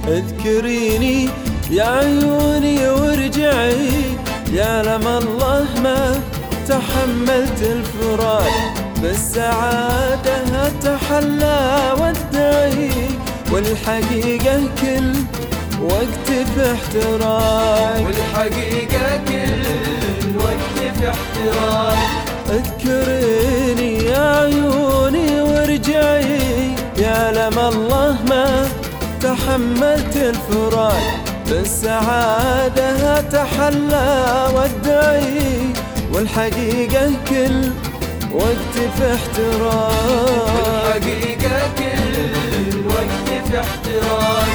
اذكريني يا عيوني وارجعي، يا لم الله ما تحملت الفراق، بالسعادة أتحلى وادعي، والحقيقة كل وقت في احتراق، والحقيقة كل وقت في احتراق. اذكريني يا عيوني وارجعي، يا لم الله ما تحملت الفراق، بالسعادة أتحلى وادعي، والحقيقة كل وقت في احتراق، والحقيقة كل وقت في احتراق.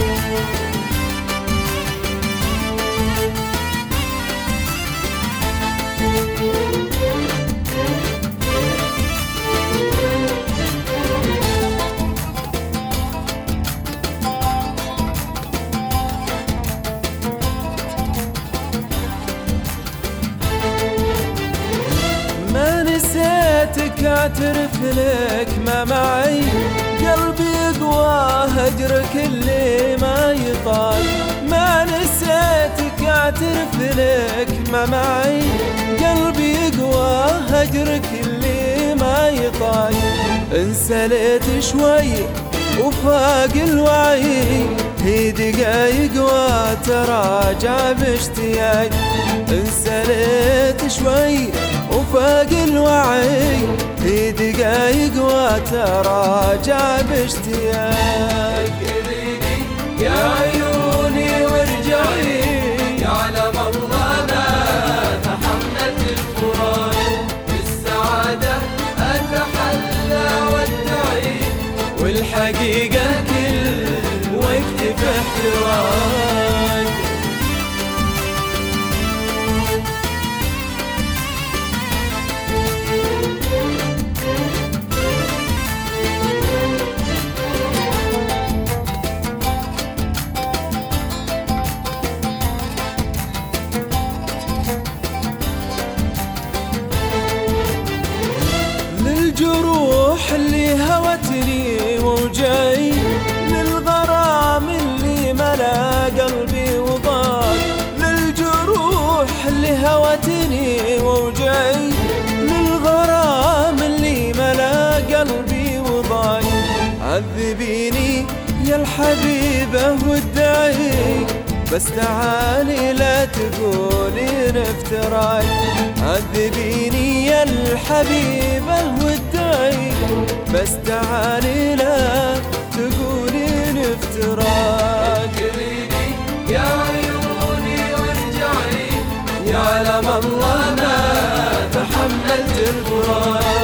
ما نسيتك اعترف لك ما معي، قلبي يقوى هجرك اللي ما يطال، ما نسيتك اعترف لك ما معي، قلبي يقوى هجرك اللي ما يطال، انسليت شوي وفاق الوعي، هي دقايق وتراجع باشتياق، انسليت شوي وفاق الوعي، هي دقايق وتراجع باشتياق. اذكريني يا عيوني وارجعي، يعلم الله ما تحملت الفراق، بالسعادة أتحلى وادعي، والحقيقة كل وقت في احتراق. للجروح اللي هوتني ووجعي، للغرام اللي ملا قلبي وضاق، للجروح اللي هوتني ووجعي، للغرام اللي ملا قلبي وضاق، عذبيني يا الحبيبة وادعي، بس تعالي لا تقولين افتراق، عذبيني يا الحبيبة وادعي، بس تعالي لا تقولين افتراق. اذكريني يا عيوني وارجعي، يعلم الله ما تحملت الفراق،